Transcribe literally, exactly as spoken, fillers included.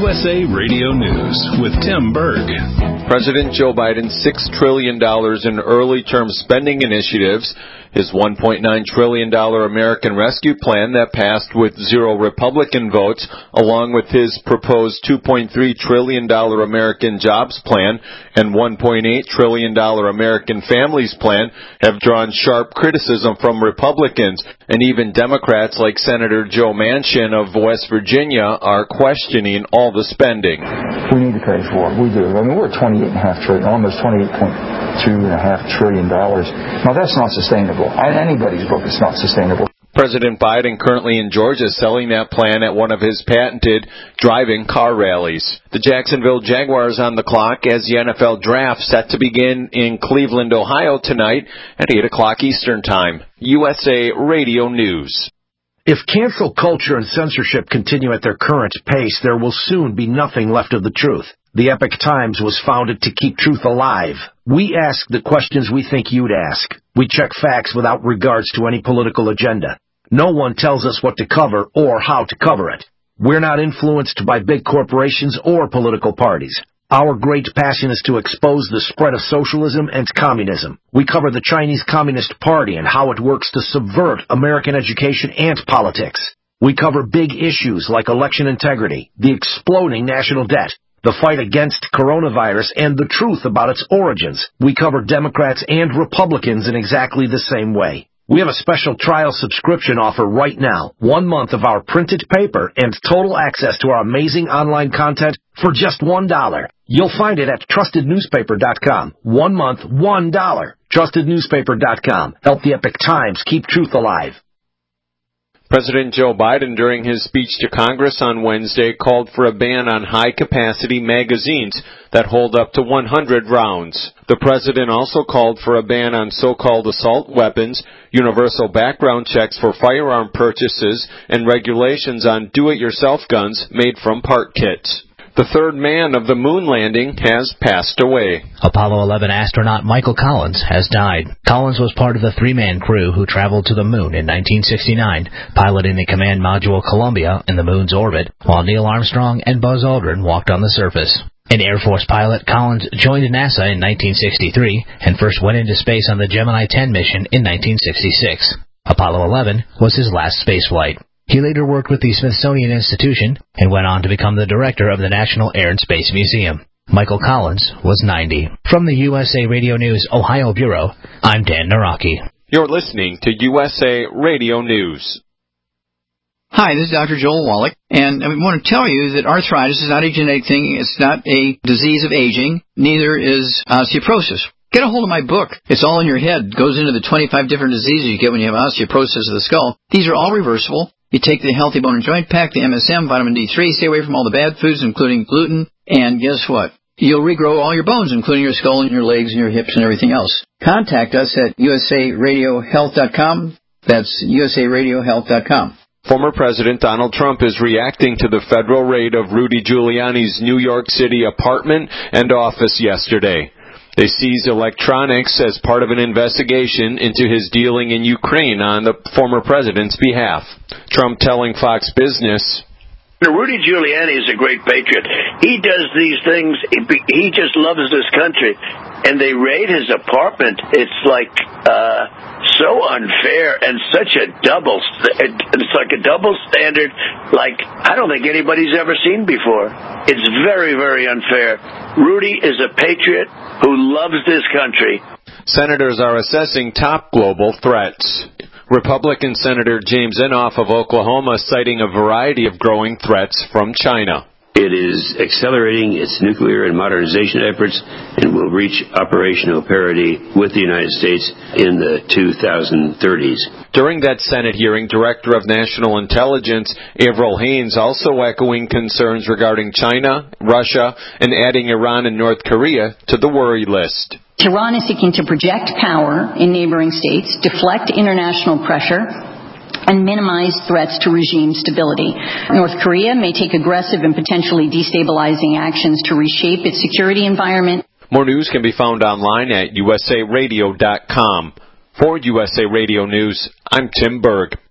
S A Radio News with Tim Berg. President Joe Biden's six trillion dollars in early-term spending initiatives, his one point nine trillion dollars American Rescue Plan that passed with zero Republican votes, along with his proposed two point three trillion dollars American Jobs Plan and one point eight trillion dollars American Families Plan, have drawn sharp criticism from Republicans, and even Democrats like Senator Joe Manchin of West Virginia are questioning all the spending. We need to pay for it. We do. I mean, we're at twenty-eight point five trillion dollars, almost twenty-eight point two five trillion dollars. Now, that's not sustainable. In anybody's book, it's not sustainable. President Biden currently in Georgia selling that plan at one of his patented driving car rallies. The Jacksonville Jaguars on the clock as the N F L draft set to begin in Cleveland, Ohio tonight at eight o'clock Eastern Time. U S A Radio News. If cancel culture and censorship continue at their current pace, there will soon be nothing left of the truth. The Epoch Times was founded to keep truth alive. We ask the questions we think you'd ask. We check facts without regards to any political agenda. No one tells us what to cover or how to cover it. We're not influenced by big corporations or political parties. Our great passion is to expose the spread of socialism and communism. We cover the Chinese Communist Party and how it works to subvert American education and politics. We cover big issues like election integrity, the exploding national debt, the fight against coronavirus, and the truth about its origins. We cover Democrats and Republicans in exactly the same way. We have a special trial subscription offer right now. One month of our printed paper and total access to our amazing online content for just one dollar. You'll find it at trusted newspaper dot com. One month, one dollar. trusted newspaper dot com. Help the Epoch Times keep truth alive. President Joe Biden, during his speech to Congress on Wednesday, called for a ban on high-capacity magazines that hold up to one hundred rounds. The president also called for a ban on so-called assault weapons, universal background checks for firearm purchases, and regulations on do-it-yourself guns made from part kits. The third man of the moon landing has passed away. Apollo eleven astronaut Michael Collins has died. Collins was part of the three-man crew who traveled to the moon in nineteen sixty-nine, piloting the command module Columbia in the moon's orbit, while Neil Armstrong and Buzz Aldrin walked on the surface. An Air Force pilot, Collins joined NASA in nineteen sixty-three and first went into space on the Gemini ten mission in nineteen sixty-six. Apollo eleven was his last spaceflight. He later worked with the Smithsonian Institution and went on to become the director of the National Air and Space Museum. Michael Collins was ninety. From the U S A Radio News Ohio Bureau, I'm Dan Naraki. You're listening to U S A Radio News. Hi, this is Doctor Joel Wallach, and I want to tell you that arthritis is not a genetic thing. It's not a disease of aging. Neither is osteoporosis. Get a hold of my book. It's all in your head. It goes into the twenty-five different diseases you get when you have osteoporosis of the skull. These are all reversible. You take the Healthy Bone and Joint Pack, the M S M, vitamin D three, stay away from all the bad foods, including gluten, and guess what? You'll regrow all your bones, including your skull and your legs and your hips and everything else. Contact us at U S A radio health dot com. That's U S A radio health dot com. Former President Donald Trump is reacting to the federal raid of Rudy Giuliani's New York City apartment and office yesterday. They seized electronics as part of an investigation into his dealing in Ukraine on the former president's behalf. Trump telling Fox Business, Rudy Giuliani is a great patriot. He does these things. He just loves this country. And they raid his apartment. It's like uh, so unfair and such a double. It's like a double standard like I don't think anybody's ever seen before. It's very, very unfair. Rudy is a patriot who loves this country. Senators are assessing top global threats. Republican Senator James Inhofe of Oklahoma citing a variety of growing threats from China. It is accelerating its nuclear and modernization efforts and will reach operational parity with the United States in the two thousand thirties. During that Senate hearing, Director of National Intelligence Avril Haines also echoing concerns regarding China, Russia, and adding Iran and North Korea to the worry list. Iran is seeking to project power in neighboring states, deflect international pressure, and minimize threats to regime stability. North Korea may take aggressive and potentially destabilizing actions to reshape its security environment. More news can be found online at U S A radio dot com. For U S A Radio News, I'm Tim Berg.